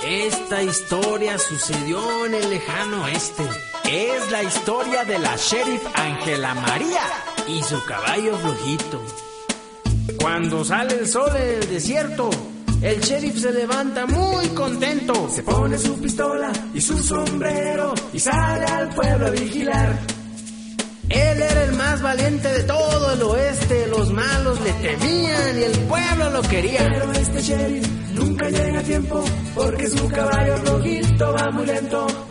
Esta historia sucedió en el lejano oeste. Es la historia de la sheriff Ángela María y su caballo flojito. Cuando sale el sol en el desierto, el sheriff se levanta muy contento. Se pone su pistola y su sombrero y sale al pueblo a vigilar. Él era el más valiente de todo el oeste. Los malos le temían y el pueblo lo quería. Pero este sheriff nunca llega a tiempo porque su caballo flojito va muy lento.